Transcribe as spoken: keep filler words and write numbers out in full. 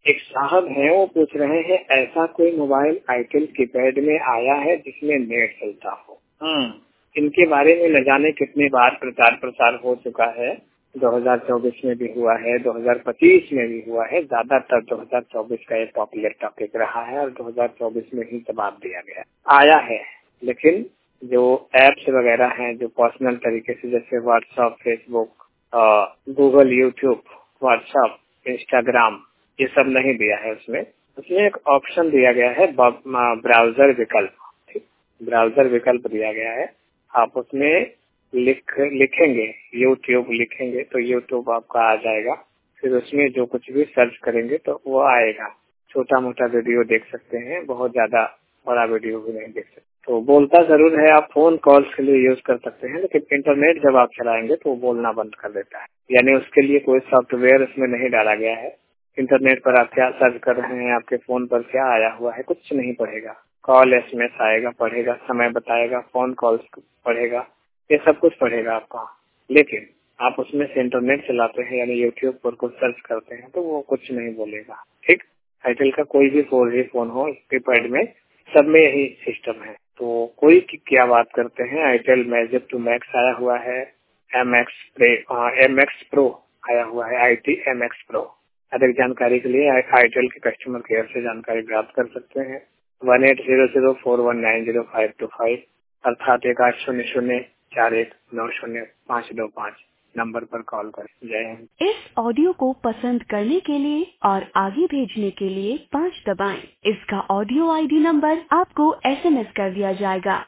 एक साहब हैं, वो पूछ रहे हैं ऐसा कोई मोबाइल आईटेल कीपैड में आया है जिसमें नेट चलता हो। हम्म इनके बारे में न जाने कितनी बार प्रचार प्रसार हो चुका है। दो हज़ार चौबीस में भी हुआ है, दो हज़ार पच्चीस में भी हुआ है। ज्यादातर दो हज़ार चौबीस का एक पॉपुलर टॉपिक रहा है और दो हज़ार चौबीस में ही जवाब दिया गया आया है। लेकिन जो एप्स वगैरह हैं जो पर्सनल तरीके से, जैसे WhatsApp, Facebook, Google, YouTube, WhatsApp, Instagram, ये सब नहीं दिया है। उसमें उसमें एक ऑप्शन दिया गया है ब्राउजर विकल्प। ठीक, ब्राउजर विकल्प दिया गया है। आप उसमें लिख लिखेंगे यूट्यूब लिखेंगे तो यूट्यूब आपका आ जाएगा। फिर उसमें जो कुछ भी सर्च करेंगे तो वो आएगा। छोटा मोटा वीडियो देख सकते हैं, बहुत ज्यादा बड़ा वीडियो भी नहीं देख सकते। तो बोलता जरूर है, आप फोन कॉल्स के लिए यूज कर सकते हैं, लेकिन इंटरनेट जब आप चलाएंगे तो वो बोलना बंद कर देता है। यानी उसके लिए कोई सॉफ्टवेयर उसमें नहीं डाला गया है। इंटरनेट पर आप क्या सर्च कर रहे हैं, आपके फोन पर क्या आया हुआ है, कुछ नहीं पढ़ेगा। कॉल एसएमएस आएगा, पढ़ेगा, समय बताएगा, फोन कॉल्स पढ़ेगा, ये सब कुछ पढ़ेगा आपका। लेकिन आप उसमें से इंटरनेट चलाते हैं यानी यूट्यूब पर कुछ सर्च करते हैं तो वो कुछ नहीं बोलेगा। ठीक, आईटेल का कोई भी फोर जी फोन हो, कीपैड में सब में यही सिस्टम है। तो कोई की क्या बात करते हैं, आईटेल मैजिक टू मैक्स आया हुआ है, M X M X pro आया हुआ है, I T M X pro. अधिक जानकारी के लिए आईटेल के कस्टमर केयर से जानकारी प्राप्त कर सकते हैं। One eight zero zero four one nine zero five two five अर्थात एक आठ शून्य शून्य चार एक नौ शून्य पाँच दो पाँच नंबर पर कॉल करें। जय हिंद। इस ऑडियो को पसंद करने के लिए और आगे भेजने के लिए पाँच दबाएं। इसका ऑडियो आईडी नंबर आपको एसएमएस कर दिया जाएगा।